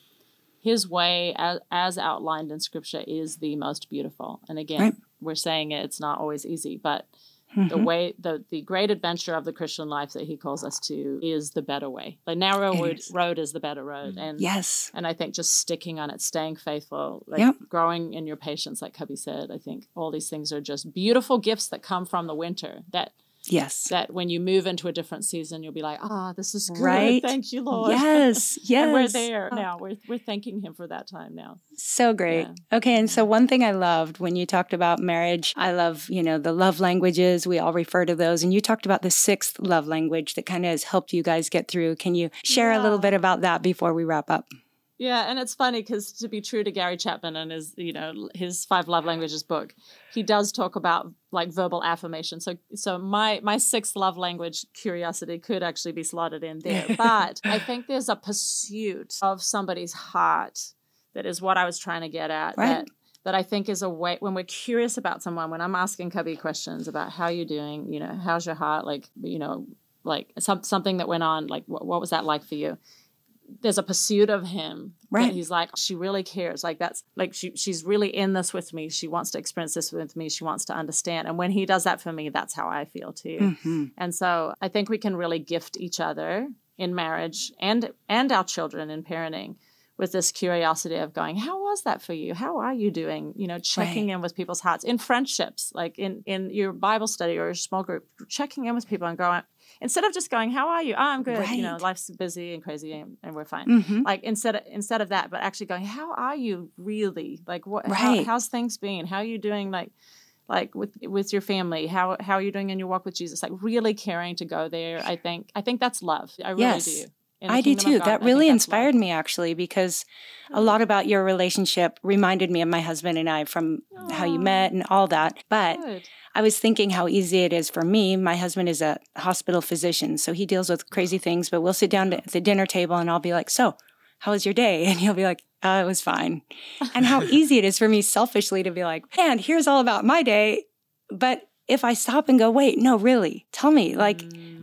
Speaker 2: his way as, as outlined in scripture is the most beautiful. And again, right. we're saying it, it's not always easy, but mm-hmm. the way, the, the great adventure of the Christian life that he calls us to is the better way. The narrow road, is. road is the better road.
Speaker 3: Mm-hmm.
Speaker 2: And
Speaker 1: yes.
Speaker 2: And I think just sticking on it, staying faithful, like
Speaker 1: yep.
Speaker 2: growing in your patience, like Cubby said, I think all these things are just beautiful gifts that come from the winter that
Speaker 1: Yes.
Speaker 2: That when you move into a different season, you'll be like, ah, oh, this is good.
Speaker 1: Right?
Speaker 2: Thank you, Lord.
Speaker 1: Yes. Yes.
Speaker 2: And we're there now. We're we're thanking him for that time now.
Speaker 1: So great.
Speaker 2: Yeah.
Speaker 1: Okay. And so one thing I loved when you talked about marriage, I love, you know, the love languages. We all refer to those. And you talked about the sixth love language that kind of has helped you guys get through. Can you share yeah. a little bit about that before we wrap up?
Speaker 2: Yeah, and it's funny because to be true to Gary Chapman and his, you know, his Five Love Languages book, he does talk about like verbal affirmation. So, so my my sixth love language, curiosity, could actually be slotted in there. But I think there's a pursuit of somebody's heart that is what I was trying to get at.
Speaker 1: Right.
Speaker 2: That that I think is a way when we're curious about someone. When I'm asking Cubby questions about how you're doing, you know, how's your heart, like, you know, like some something that went on, like what, what was that like for you? There's a pursuit of him.
Speaker 1: Right.
Speaker 2: He's like, she really cares. Like that's like, she, she's really in this with me. She wants to experience this with me. She wants to understand. And when he does that for me, that's how I feel too.
Speaker 1: Mm-hmm.
Speaker 2: And so I think we can really gift each other in marriage and, and our children in parenting with this curiosity of going, how was that for you? How are you doing? You know, checking
Speaker 1: right.
Speaker 2: in with people's hearts in friendships, like in, in your Bible study or your small group, checking in with people and going, instead of just going, how are you? Oh, I'm good.
Speaker 1: Right.
Speaker 2: You know, life's busy and crazy and, and we're fine.
Speaker 1: Mm-hmm.
Speaker 2: Like instead of, instead of that, but actually going, how are you really? Like what,
Speaker 1: right.
Speaker 2: how, how's things been? How are you doing? Like, like with, with your family, how, how are you doing in your walk with Jesus? Like really caring to go there. I think, I think that's love. I really
Speaker 1: yes.
Speaker 2: do.
Speaker 1: I do too. God, that really inspired love. me actually, because a lot about your relationship reminded me of my husband and I from Aww. how you met and all that. But Good. I was thinking how easy it is for me. My husband is a hospital physician, so he deals with crazy things, but we'll sit down at the dinner table and I'll be like, so how was your day? And he'll be like, oh, it was fine. And how easy it is for me selfishly to be like, and here's all about my day. But if I stop and go, wait, no, really, tell me, like, mm.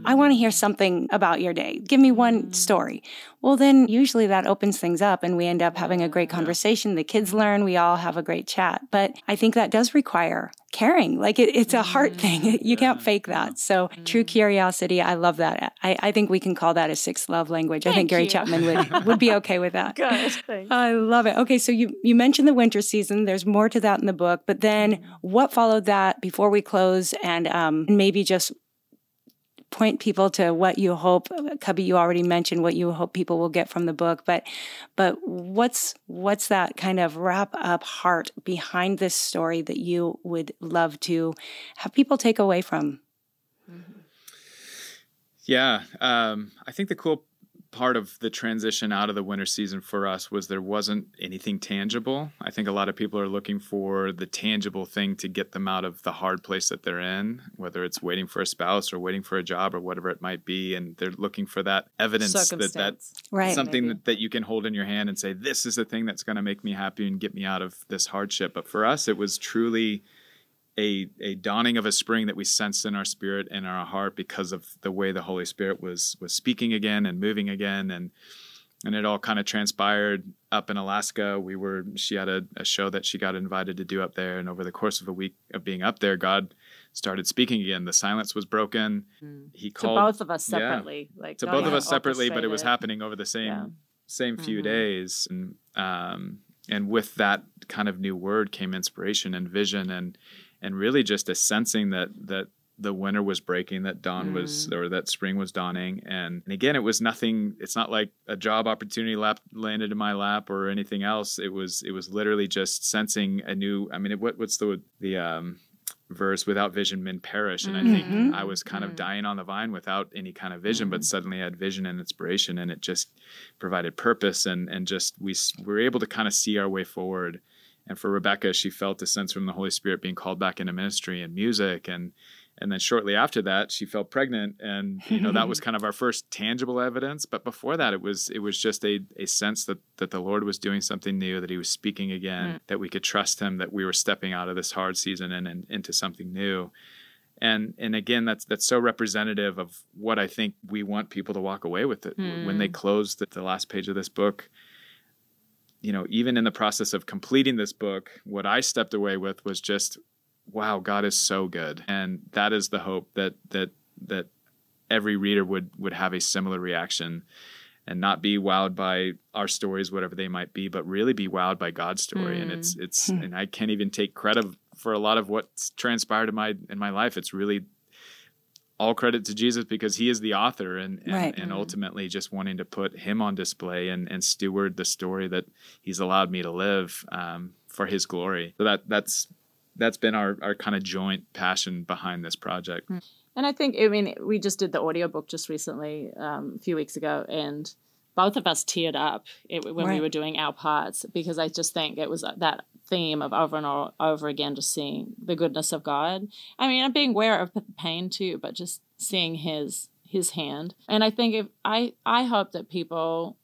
Speaker 1: I want to hear something about your day. Give me one story. Well, then usually that opens things up and we end up having a great conversation. The kids learn, we all have a great chat. But I think that does require caring. Like it, it's a heart thing. You
Speaker 3: Yeah.
Speaker 1: can't fake that. So true curiosity, I love that. I, I think we can call that a sixth love language. I think
Speaker 2: Thank
Speaker 1: Gary
Speaker 2: you.
Speaker 1: Chapman would, would be okay with that.
Speaker 2: Good. Thanks.
Speaker 1: I love it. Okay, so you, you mentioned the winter season. There's more to that in the book. But then what followed that before we close, and um, maybe just point people to what you hope, Cubby, you already mentioned what you hope people will get from the book, but but what's what's that kind of wrap up heart behind this story that you would love to have people take away from?
Speaker 3: Yeah, um, I think the cool part of the transition out of the winter season for us was there wasn't anything tangible. I think a lot of people are looking for the tangible thing to get them out of the hard place that they're in, whether it's waiting for a spouse or waiting for a job or whatever it might be. And they're looking for that evidence that that's
Speaker 2: Circumstance.
Speaker 1: Right.
Speaker 3: something
Speaker 2: Maybe.
Speaker 3: that, that you can hold in your hand and say, this is the thing that's going to make me happy and get me out of this hardship. But for us, it was truly a a dawning of a spring that we sensed in our spirit and our heart because of the way the Holy Spirit was was speaking again and moving again, and and it all kind of transpired up in Alaska. We were she had a, a show that she got invited to do up there, and over the course of a week of being up there, God started speaking again. The silence was broken.
Speaker 2: Mm.
Speaker 3: He
Speaker 2: To
Speaker 3: called
Speaker 2: both of us
Speaker 3: yeah,
Speaker 2: separately. Like
Speaker 3: to
Speaker 2: God
Speaker 3: both of
Speaker 2: had
Speaker 3: us separately, but it was
Speaker 2: orchestrated.
Speaker 3: happening over the same
Speaker 2: Yeah.
Speaker 3: same few
Speaker 2: Mhm.
Speaker 3: days, and um, and with that kind of new word came inspiration and vision, and and really just a sensing that that the winter was breaking, that dawn was, or that spring was dawning. And, and again, it was nothing. It's not like a job opportunity lap, landed in my lap or anything else. It was it was literally just sensing a new. I mean, it, what what's the the um, verse? Without vision, men perish. And I think
Speaker 1: Mhm.
Speaker 3: I was kind of
Speaker 2: Mhm.
Speaker 3: dying on the vine without any kind of vision, but
Speaker 2: Mhm.
Speaker 3: suddenly I had vision and inspiration, and it just provided purpose, and and just we s- were able to kind of see our way forward. And for Rebecca, she felt a sense from the Holy Spirit being called back into ministry and music, and and then shortly after that, she fell pregnant, and you know that was kind of our first tangible evidence. But before that, it was it was just a a sense that that the Lord was doing something new, that He was speaking again,
Speaker 2: Mm.
Speaker 3: that we could trust Him, that we were stepping out of this hard season and, and into something new. And and again, that's that's so representative of what I think we want people to walk away with it
Speaker 2: Mm.
Speaker 3: when they close the, the last page of this book. You know, even in the process of completing this book, what I stepped away with was just, wow, God is so good. And that is the hope that that that every reader would would have a similar reaction and not be wowed by our stories, whatever they might be, but really be wowed by God's story.
Speaker 2: Mm.
Speaker 3: And it's it's and I can't even take credit for a lot of what's transpired in my in my life. It's really all credit to Jesus because He is the author, and and,
Speaker 1: Right.
Speaker 3: and
Speaker 2: Mhm.
Speaker 3: ultimately just wanting to put Him on display and, and steward the story that He's allowed me to live um, for His glory. So that that's that's been our, our kind of joint passion behind this project.
Speaker 2: And I think, I mean, we just did the audiobook just recently, um, a few weeks ago, and both of us teared up it, when
Speaker 1: Right.
Speaker 2: we were doing our parts, because I just think it was that theme of over and o- over again, just seeing the goodness of God. I mean, I'm being aware of the pain too, but just seeing his his hand. And I think if I, I hope that people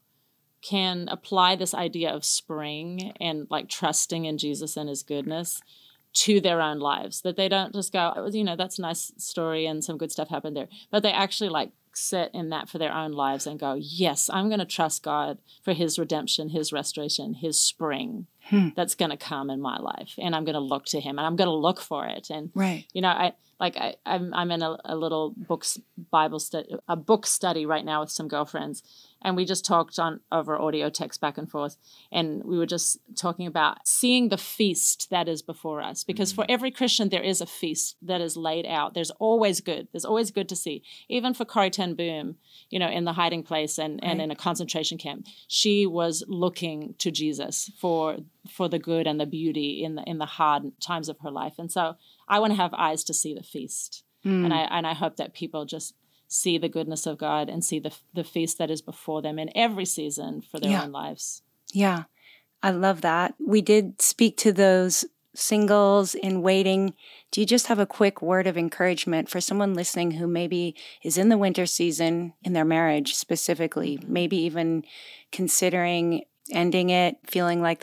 Speaker 2: can apply this idea of spring and like trusting in Jesus and His goodness to their own lives, that they don't just go, oh, you know, that's a nice story and some good stuff happened there, but they actually like sit in that for their own lives and go, yes, I'm going to trust God for His redemption, His restoration, His spring
Speaker 1: Hmm.
Speaker 2: that's going to come in my life. And I'm going to look to Him and I'm going to look for it. And,
Speaker 1: Right.
Speaker 2: you know, I, like I, I'm, I'm in a, a little books, Bible study, a book study right now with some girlfriends. And we just talked on over audio text back and forth. And we were just talking about seeing the feast that is before us. Because for every Christian, there is a feast that is laid out. There's always good. There's always good to see. Even for Corrie ten Boom, you know, in the hiding place and, and
Speaker 1: Right.
Speaker 2: in a concentration camp, she was looking to Jesus for for the good and the beauty in the in the hard times of her life. And so I want to have eyes to see the feast.
Speaker 1: Mm.
Speaker 2: And I and I hope that people just see the goodness of God and see the the feast that is before them in every season for their
Speaker 1: Yeah.
Speaker 2: own lives.
Speaker 1: Yeah, I love that. We did speak to those singles in waiting. Do you just have a quick word of encouragement for someone listening who maybe is in the winter season in their marriage specifically, maybe even considering ending it, feeling like there's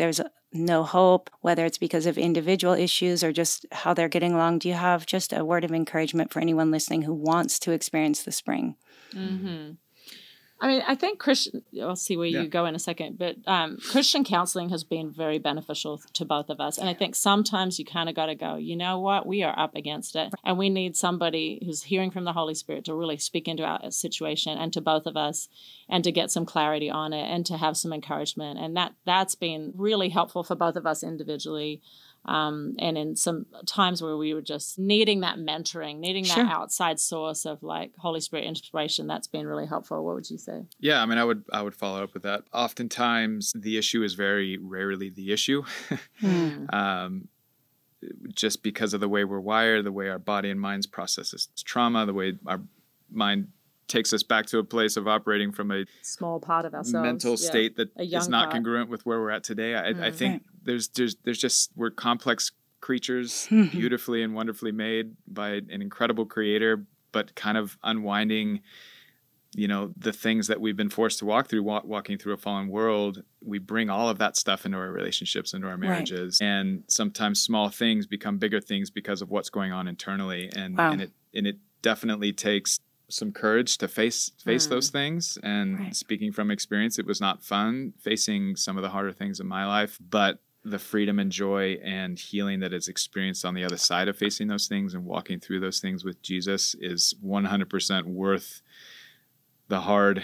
Speaker 1: no hope, whether it's because of individual issues or just how they're getting along, do you have just a word of encouragement for anyone listening who wants to experience the spring?
Speaker 2: Mm-hmm. I mean, I think Christian, I'll see where
Speaker 3: Yeah.
Speaker 2: you go in a second, but um, Christian counseling has been very beneficial to both of us. And I think sometimes you kind of got to go, you know what, we are up against it. And we need somebody who's hearing from the Holy Spirit to really speak into our situation and to both of us and to get some clarity on it and to have some encouragement. And that, that's been really helpful for both of us individually. Um, and in some times where we were just needing that mentoring, needing
Speaker 1: Sure.
Speaker 2: that outside source of like Holy Spirit inspiration, that's been really helpful. What would you say?
Speaker 3: Yeah, I mean, I would I would follow up with that. Oftentimes, the issue is very rarely the issue,
Speaker 1: Hmm.
Speaker 3: um, just because of the way we're wired, the way our body and minds processes trauma, the way our mind takes us back to a place of operating from a
Speaker 2: Small part of ourselves.
Speaker 3: mental
Speaker 2: yeah.
Speaker 3: state that
Speaker 2: A
Speaker 3: is
Speaker 2: young
Speaker 3: not
Speaker 2: part.
Speaker 3: congruent with where we're at today. I, I
Speaker 2: Mm.
Speaker 3: think
Speaker 1: Right.
Speaker 3: there's there's there's just we're complex creatures,
Speaker 1: Mhm.
Speaker 3: beautifully and wonderfully made by an incredible creator, but kind of unwinding, you know, the things that we've been forced to walk through, walk, walking through a fallen world. We bring all of that stuff into our relationships, into our marriages, and sometimes small things become bigger things because of what's going on internally, and
Speaker 1: Wow.
Speaker 3: and it and it definitely takes some courage to face face
Speaker 2: Mm.
Speaker 3: those things. And
Speaker 1: Right.
Speaker 3: speaking from experience, it was not fun facing some of the harder things in my life, but the freedom and joy and healing that is experienced on the other side of facing those things and walking through those things with Jesus is one hundred percent worth the hard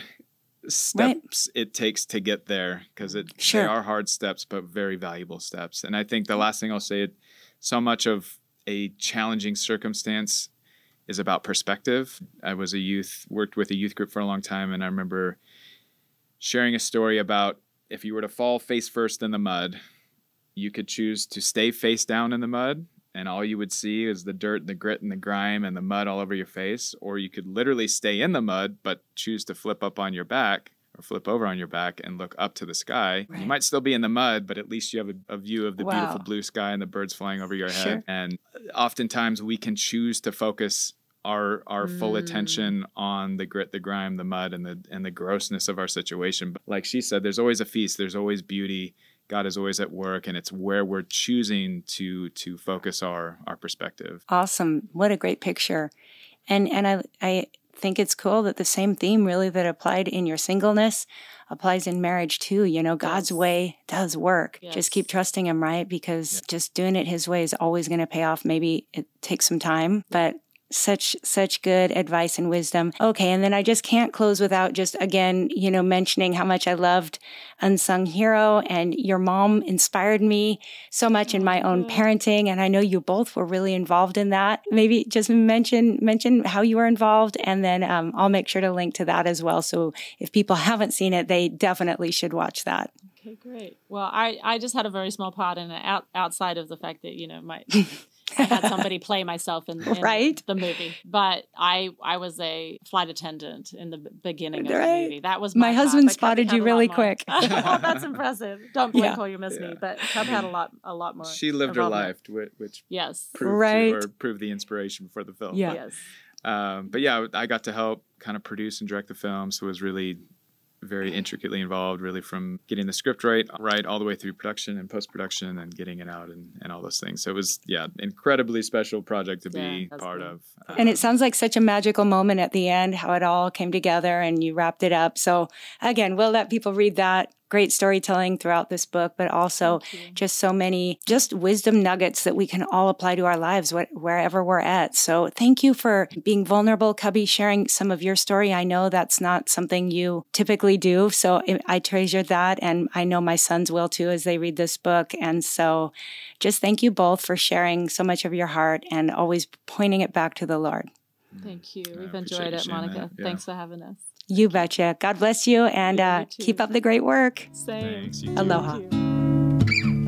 Speaker 3: steps it takes to get there, because it
Speaker 1: Sure.
Speaker 3: they are hard steps but very valuable steps. And I think the last thing I'll say, so much of a challenging circumstance is about perspective. I was a youth, worked with a youth group for a long time, and I remember sharing a story about if you were to fall face first in the mud, you could choose to stay face down in the mud, and all you would see is the dirt, the grit, and the grime, and the mud all over your face. Or you could literally stay in the mud, but choose to flip up on your back or flip over on your back and look up to the sky.
Speaker 1: Right.
Speaker 3: You might still be in the mud, but at least you have a, a view of the
Speaker 1: Wow.
Speaker 3: beautiful blue sky and the birds flying over your head.
Speaker 1: Sure.
Speaker 3: And oftentimes we can choose to focus our our full
Speaker 2: Mm.
Speaker 3: attention on the grit, the grime, the mud, and the and the grossness of our situation. But like she said, there's always a feast. There's always beauty. God is always at work, and it's where we're choosing to to focus our our perspective.
Speaker 1: Awesome. What a great picture. And and I I think it's cool that the same theme really that applied in your singleness applies in marriage too. You know, God's
Speaker 2: Yes.
Speaker 1: way does work.
Speaker 2: Yes.
Speaker 1: Just keep trusting him, right? Because just doing it his way is always going to pay off. Maybe it takes some time, but such such good advice and wisdom. Okay, and then I just can't close without just again, you know, mentioning how much I loved Unsung Hero, and your mom inspired me so much in my own
Speaker 2: good.
Speaker 1: parenting, and I know you both were really involved in that. Maybe just mention mention how you were involved, and then um, I'll make sure to link to that as well. So if people haven't seen it, they definitely should watch that.
Speaker 2: Okay, great. Well, I, I just had a very small part in it out, outside of the fact that, you know, my I had somebody play myself in, in
Speaker 1: Right.
Speaker 2: the movie. But I I was a flight attendant in the b- beginning of
Speaker 1: Right.
Speaker 2: the movie. That was
Speaker 1: My
Speaker 2: my,
Speaker 1: husband
Speaker 2: part, but Cubby
Speaker 1: spotted
Speaker 2: had
Speaker 1: you
Speaker 2: a lot
Speaker 1: really
Speaker 2: more.
Speaker 1: quick.
Speaker 2: Oh, that's impressive. Don't blink
Speaker 1: Yeah.
Speaker 2: while you miss me.
Speaker 3: Yeah.
Speaker 2: But Cub had a lot a lot more.
Speaker 3: She lived her
Speaker 2: involvement.
Speaker 3: life, whi- which
Speaker 2: Yes.
Speaker 3: proved
Speaker 1: Right.
Speaker 3: to, or proved the inspiration for the film.
Speaker 1: Yeah.
Speaker 2: Yes.
Speaker 3: Um, but yeah, I got to help kind of produce and direct the film, so it was really very intricately involved, really from getting the script right, right all the way through production and post-production and getting it out and, and all those things. So it was, yeah, incredibly special project to
Speaker 2: Yeah,
Speaker 3: be
Speaker 2: that's
Speaker 3: part
Speaker 2: cool.
Speaker 3: of.
Speaker 1: And
Speaker 3: Um,
Speaker 1: it sounds like such a magical moment at the end, how it all came together and you wrapped it up. So again, we'll let people read that. Great storytelling throughout this book, but also
Speaker 2: Thank you.
Speaker 1: just so many just wisdom nuggets that we can all apply to our lives wh- wherever we're at. So thank you for being vulnerable, Cubby, sharing some of your story. I know that's not something you typically do. So I- I treasure that. And I know my sons will too as they read this book. And so just thank you both for sharing so much of your heart and always pointing it back to the Lord.
Speaker 2: Thank you.
Speaker 3: I
Speaker 2: We've
Speaker 3: appreciate
Speaker 2: enjoyed
Speaker 3: you
Speaker 2: it,
Speaker 3: sharing
Speaker 2: Monica.
Speaker 3: that. Yeah.
Speaker 2: Thanks for having us.
Speaker 1: You betcha. God bless you and
Speaker 2: Yeah,
Speaker 1: uh,
Speaker 2: you too.
Speaker 1: keep up the great work.
Speaker 2: Same.
Speaker 3: Thanks. You too.
Speaker 1: Aloha.
Speaker 2: Thank you.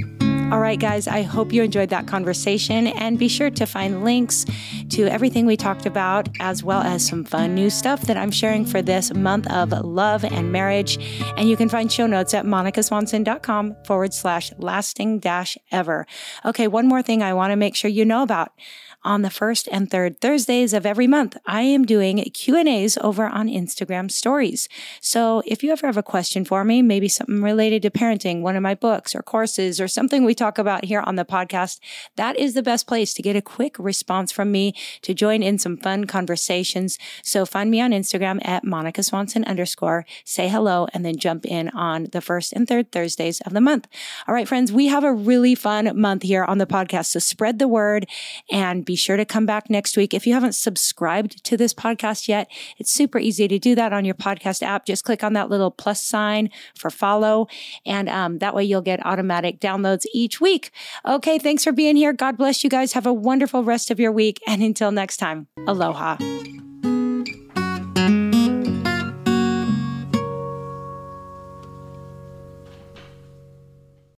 Speaker 1: All right, guys, I hope you enjoyed that conversation and be sure to find links to everything we talked about, as well as some fun new stuff that I'm sharing for this month of love and marriage. And you can find show notes at monicaswanson.com forward slash lasting dash ever. Okay, one more thing I want to make sure you know about. on the first and third Thursdays of every month, I am doing Q and A's over on Instagram stories. So if you ever have a question for me, maybe something related to parenting, one of my books or courses or something we talk about here on the podcast, that is the best place to get a quick response from me, to join in some fun conversations. So find me on Instagram at Monica Swanson underscore, say hello, and then jump in on the first and third Thursdays of the month. All right, friends, we have a really fun month here on the podcast. So spread the word and be sure to come back next week. If you haven't subscribed to this podcast yet, it's super easy to do that on your podcast app. Just click on that little plus sign for follow. And um, that way you'll get automatic downloads each week. Okay, thanks for being here. God bless you guys. Have a wonderful rest of your week. And until next time, aloha.